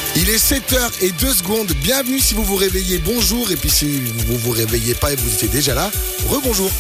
Il est 7h02, bienvenue si vous vous réveillez, bonjour, et puis si vous vous réveillez pas et vous étiez déjà là, rebonjour.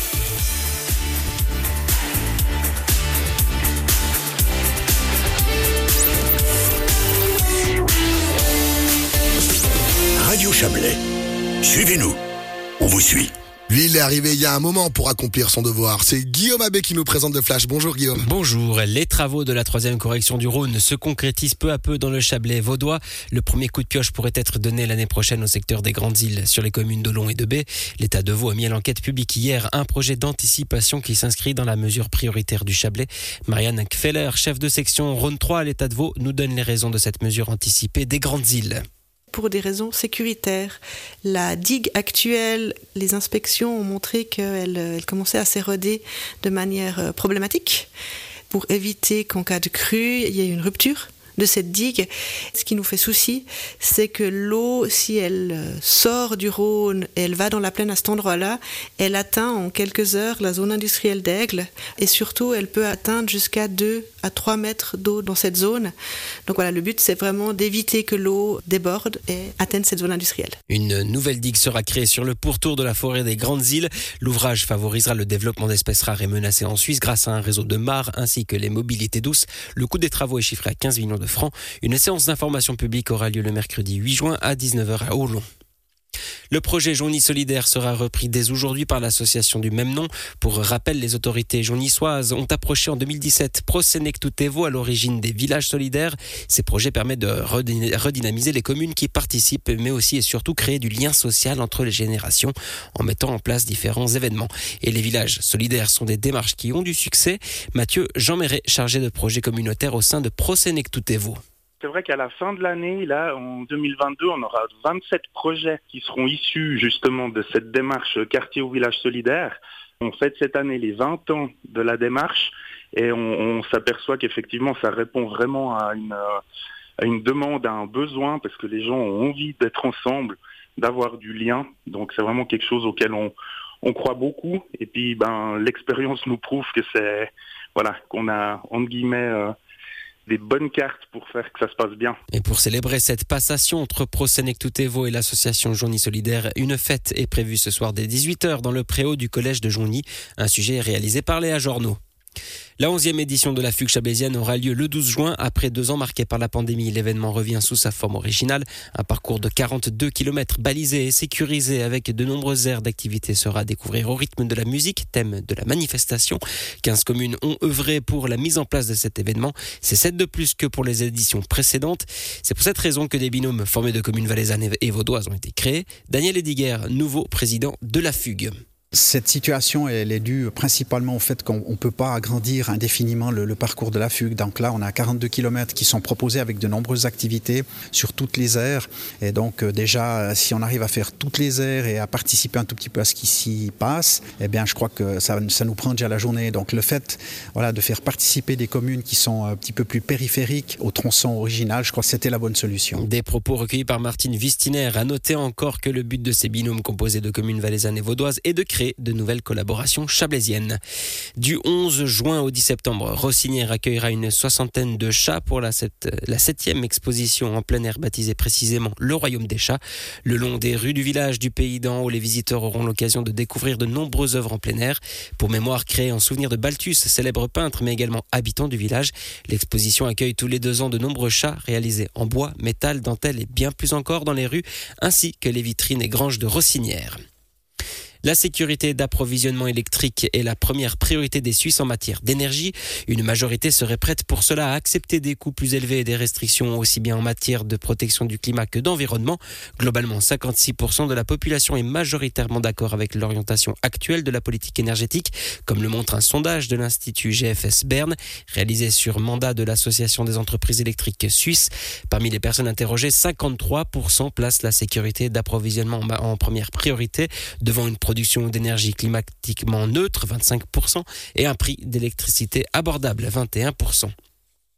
Radio Chablais, suivez-nous, on vous suit. Lui, il est arrivé il y a un moment pour accomplir son devoir. C'est Guillaume Abbé qui nous présente le Flash. Bonjour Guillaume. Bonjour. Les travaux de la 3e correction du Rhône se concrétisent peu à peu dans le Chablais vaudois. Le premier coup de pioche pourrait être donné l'année prochaine au secteur des Grandes Îles sur les communes d'Olon et de Baie. L'État de Vaud a mis à l'enquête publique hier un projet d'anticipation qui s'inscrit dans la mesure prioritaire du Chablais. Marianne Kfeller, chef de section Rhône 3 à l'État de Vaud, nous donne les raisons de cette mesure anticipée des Grandes Îles. Pour des raisons sécuritaires. La digue actuelle, les inspections ont montré qu'elle commençait à s'éroder de manière problématique. Pour éviter qu'en cas de crue, il y ait une rupture de cette digue. Ce qui nous fait souci, c'est que l'eau, si elle sort du Rhône et elle va dans la plaine à cet endroit-là, elle atteint en quelques heures la zone industrielle d'Aigle et surtout elle peut atteindre jusqu'à 2 à 3 mètres d'eau dans cette zone. Donc voilà, le but c'est vraiment d'éviter que l'eau déborde et atteigne cette zone industrielle. Une nouvelle digue sera créée sur le pourtour de la forêt des Grandes Îles. L'ouvrage favorisera le développement d'espèces rares et menacées en Suisse grâce à un réseau de mares ainsi que les mobilités douces. Le coût des travaux est chiffré à 15 millions de francs. Une séance d'information publique aura lieu le mercredi 8 juin à 19h à Olon. Le projet Joigny Solidaire sera repris dès aujourd'hui par l'association du même nom. Pour rappel, les autorités jougnissoises ont approché en 2017 Prosenectutevo à l'origine des villages solidaires. Ces projets permettent de redynamiser les communes qui participent, mais aussi et surtout créer du lien social entre les générations en mettant en place différents événements. Et les villages solidaires sont des démarches qui ont du succès. Mathieu Jean-Méret, chargé de projet communautaire au sein de Prosenectutevo. C'est vrai qu'à la fin de l'année, là, en 2022, on aura 27 projets qui seront issus justement de cette démarche quartier ou village solidaire. On fête cette année les 20 ans de la démarche et on s'aperçoit qu'effectivement, ça répond vraiment à une demande, à un besoin parce que les gens ont envie d'être ensemble, d'avoir du lien. Donc c'est vraiment quelque chose auquel on croit beaucoup. Et puis, l'expérience nous prouve que qu'on a, entre guillemets, des bonnes cartes pour faire que ça se passe bien. Et pour célébrer cette passation entre Prosenectutevo et l'association Joigny Solidaire, une fête est prévue ce soir dès 18h dans le préau du collège de Joigny. Un sujet réalisé par Léa Jornaud. La 11e édition de la Fugue chablaisienne aura lieu le 12 juin. Après 2 ans marqués par la pandémie, l'événement revient sous sa forme originale. Un parcours de 42 km balisé et sécurisé avec de nombreuses aires d'activité sera à découvrir au rythme de la musique, thème de la manifestation. 15 communes ont œuvré pour la mise en place de cet événement. C'est 7 de plus que pour les éditions précédentes. C'est pour cette raison que des binômes formés de communes valaisannes et vaudoises ont été créés. Daniel Ediger, nouveau président de la Fugue. Cette situation, elle est due principalement au fait qu'on ne peut pas agrandir indéfiniment le parcours de la Fugue. Donc là, on a 42 km qui sont proposés avec de nombreuses activités sur toutes les aires. Et donc déjà, si on arrive à faire toutes les aires et à participer un tout petit peu à ce qui s'y passe, eh bien, je crois que ça nous prend déjà la journée. Donc le fait de faire participer des communes qui sont un petit peu plus périphériques au tronçon original, je crois que c'était la bonne solution. Des propos recueillis par Martine Vistiner. À noter encore que le but de ces binômes composés de communes valaisannes et vaudoises est de créer de nouvelles collaborations chablaisiennes. Du 11 juin au 10 septembre, Rossinière accueillera une 60aine de chats pour la 7e exposition en plein air baptisée précisément Le Royaume des Chats. Le long des rues du village du Pays d'en Haut, les visiteurs auront l'occasion de découvrir de nombreuses œuvres en plein air. Pour mémoire, créée en souvenir de Balthus, célèbre peintre mais également habitant du village. L'exposition accueille tous les 2 ans de nombreux chats réalisés en bois, métal, dentelle et bien plus encore dans les rues, ainsi que les vitrines et granges de Rossinière. La sécurité d'approvisionnement électrique est la première priorité des Suisses en matière d'énergie. Une majorité serait prête pour cela à accepter des coûts plus élevés et des restrictions aussi bien en matière de protection du climat que d'environnement. Globalement, 56% de la population est majoritairement d'accord avec l'orientation actuelle de la politique énergétique, comme le montre un sondage de l'Institut GFS Berne, réalisé sur mandat de l'Association des entreprises électriques suisses. Parmi les personnes interrogées, 53% placent la sécurité d'approvisionnement en première priorité, devant une production d'énergie climatiquement neutre, 25%, et un prix d'électricité abordable, 21%.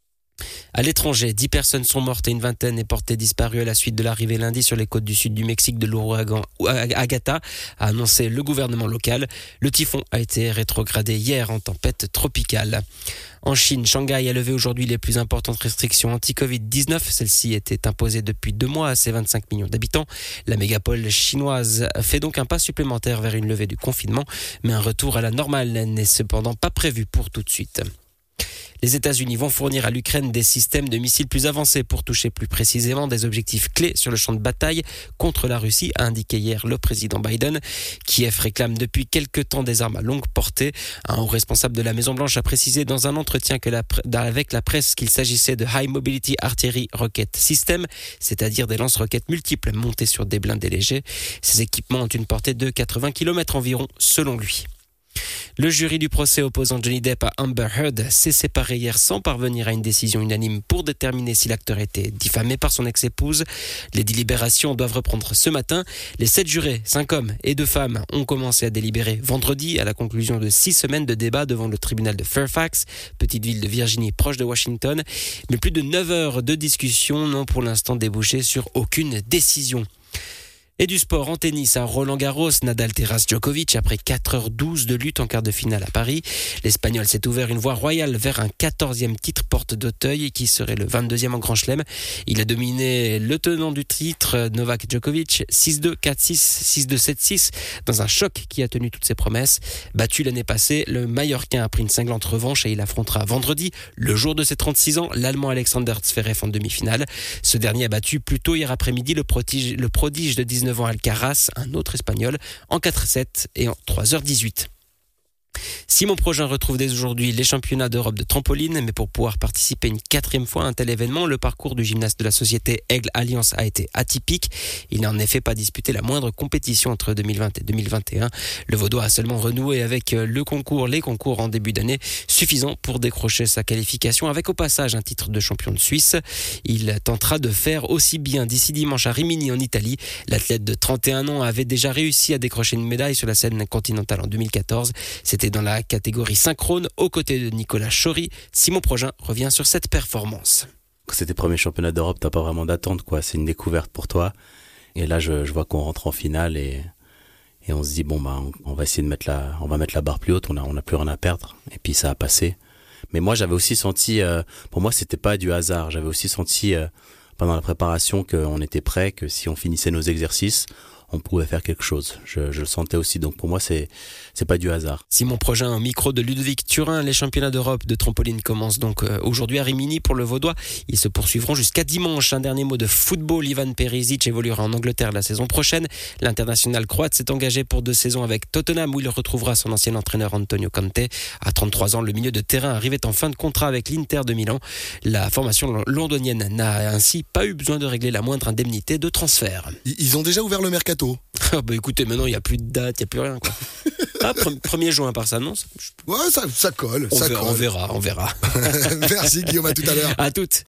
À l'étranger, 10 personnes sont mortes et une vingtaine est portée disparue à la suite de l'arrivée lundi sur les côtes du sud du Mexique de l'ouragan Agatha, a annoncé le gouvernement local. Le typhon a été rétrogradé hier en tempête tropicale. En Chine, Shanghai a levé aujourd'hui les plus importantes restrictions anti-Covid-19. Celle-ci était imposée depuis 2 mois à ses 25 millions d'habitants. La mégapole chinoise fait donc un pas supplémentaire vers une levée du confinement, mais un retour à la normale n'est cependant pas prévu pour tout de suite. Les États-Unis vont fournir à l'Ukraine des systèmes de missiles plus avancés pour toucher plus précisément des objectifs clés sur le champ de bataille contre la Russie, a indiqué hier le président Biden. Kiev réclame depuis quelque temps des armes à longue portée. Un haut responsable de la Maison-Blanche a précisé dans un entretien avec la presse qu'il s'agissait de High Mobility Artillery Rocket System, c'est-à-dire des lance-roquettes multiples montées sur des blindés légers. Ces équipements ont une portée de 80 km environ, selon lui. Le jury du procès opposant Johnny Depp à Amber Heard s'est séparé hier sans parvenir à une décision unanime pour déterminer si l'acteur était diffamé par son ex-épouse. Les délibérations doivent reprendre ce matin. Les 7 jurés, 5 hommes et 2 femmes, ont commencé à délibérer vendredi à la conclusion de 6 semaines de débat devant le tribunal de Fairfax, petite ville de Virginie proche de Washington. Mais plus de 9 heures de discussion n'ont pour l'instant débouché sur aucune décision. Et du sport en tennis à Roland-Garros, Nadal terrasse Djokovic après 4h12 de lutte en quart de finale à Paris. L'Espagnol s'est ouvert une voie royale vers un 14e titre porte d'Auteuil qui serait le 22e en Grand Chelem. Il a dominé le tenant du titre, Novak Djokovic, 6-2, 4-6, 6-2, 7-6, dans un choc qui a tenu toutes ses promesses. Battu l'année passée, le Mallorquin a pris une cinglante revanche et il affrontera vendredi, le jour de ses 36 ans, l'Allemand Alexander Zverev en demi-finale. Ce dernier a battu plus tôt hier après-midi le prodige de 19 ans Alcaraz, un autre espagnol, en 4-7 et en 3h18. Simon Progin retrouve dès aujourd'hui les championnats d'Europe de trampoline, mais pour pouvoir participer une 4e fois à un tel événement, le parcours du gymnaste de la société Aigle Alliance a été atypique. Il n'a en effet pas disputé la moindre compétition entre 2020 et 2021. Le Vaudois a seulement renoué avec les concours en début d'année, suffisant pour décrocher sa qualification avec au passage un titre de champion de Suisse. Il tentera de faire aussi bien d'ici dimanche à Rimini en Italie. L'athlète de 31 ans avait déjà réussi à décrocher une médaille sur la scène continentale en 2014. C'était dans la catégorie synchrone aux côtés de Nicolas Chory. Simon Progin revient sur cette performance. Quand c'est tes premiers championnats d'Europe, t'as pas vraiment d'attente, quoi. C'est une découverte pour toi. Et là, je vois qu'on rentre en finale et on se dit bon on va essayer de mettre la barre plus haute. On a plus rien à perdre. Et puis ça a passé. Mais moi, j'avais aussi senti, pour moi, c'était pas du hasard. J'avais aussi senti pendant la préparation qu'on était prêt, que si on finissait nos exercices, on pouvait faire quelque chose. Je le sentais aussi. Donc pour moi, c'est pas du hasard. Simon Progin au micro de Ludovic Turin. Les championnats d'Europe de trampoline commencent donc aujourd'hui à Rimini pour le Vaudois. Ils se poursuivront jusqu'à dimanche. Un dernier mot de football. Ivan Perisic évoluera en Angleterre la saison prochaine. L'international croate s'est engagé pour 2 saisons avec Tottenham où il retrouvera son ancien entraîneur Antonio Conte. À 33 ans, le milieu de terrain arrivait en fin de contrat avec l'Inter de Milan. La formation londonienne n'a ainsi pas eu besoin de régler la moindre indemnité de transfert. Ils ont déjà ouvert le mercato. Écoutez, maintenant il n'y a plus de date, il n'y a plus rien, quoi. 1er juin par ça, non? Ouais, ça colle. On verra. Merci Guillaume, à tout à l'heure. À toutes.